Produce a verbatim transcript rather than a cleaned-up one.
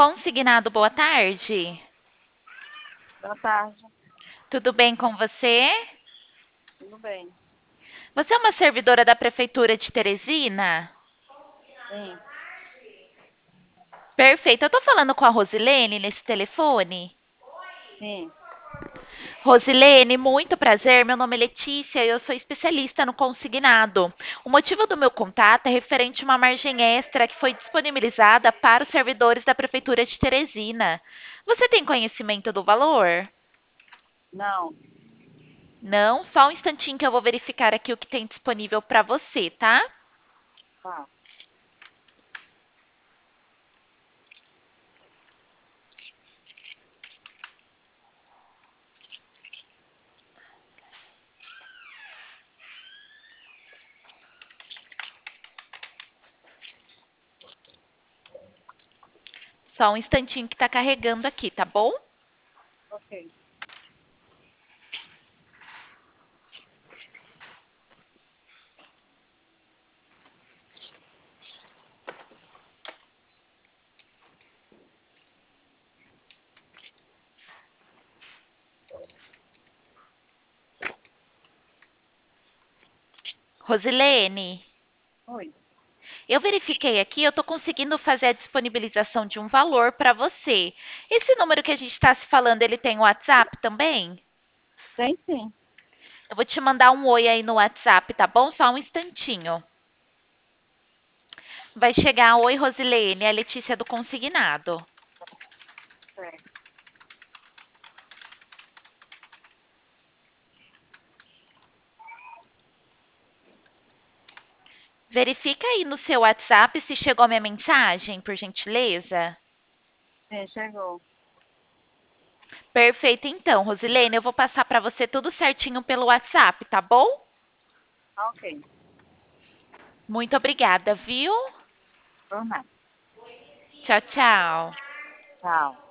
Consignado, boa tarde. Boa tarde, Tudo bem com você? tudo bem? Você é uma servidora da Prefeitura de Teresina? Sim, Perfeito. Eu tô falando com a Rosilene nesse telefone. sim. Rosilene, muito prazer. Meu nome é Letícia e eu sou especialista no consignado. O motivo do meu contato é referente a uma margem extra que foi disponibilizada para os servidores da Prefeitura de Teresina. Você tem conhecimento do valor? Não, Não? Só um instantinho que eu vou verificar aqui o que tem disponível para você, tá? tá. Só um instantinho que está carregando aqui, tá bom? Ok. Rosilene, Oi. eu verifiquei aqui, eu estou conseguindo fazer a disponibilização de um valor para você. Esse número que a gente está se falando, ele tem WhatsApp também? Tem sim. Eu vou te mandar um oi aí no WhatsApp, tá bom? Só um instantinho. Vai chegar, oi Rosilene, é a Letícia do Consignado. Certo. Verifica aí no seu WhatsApp se chegou a minha mensagem, por gentileza. Sim, chegou. Perfeito, então, Rosilene, eu vou passar para você tudo certinho pelo WhatsApp, tá bom? Ah, ok. Muito obrigada, viu? Por nada. Tchau, tchau. Tchau.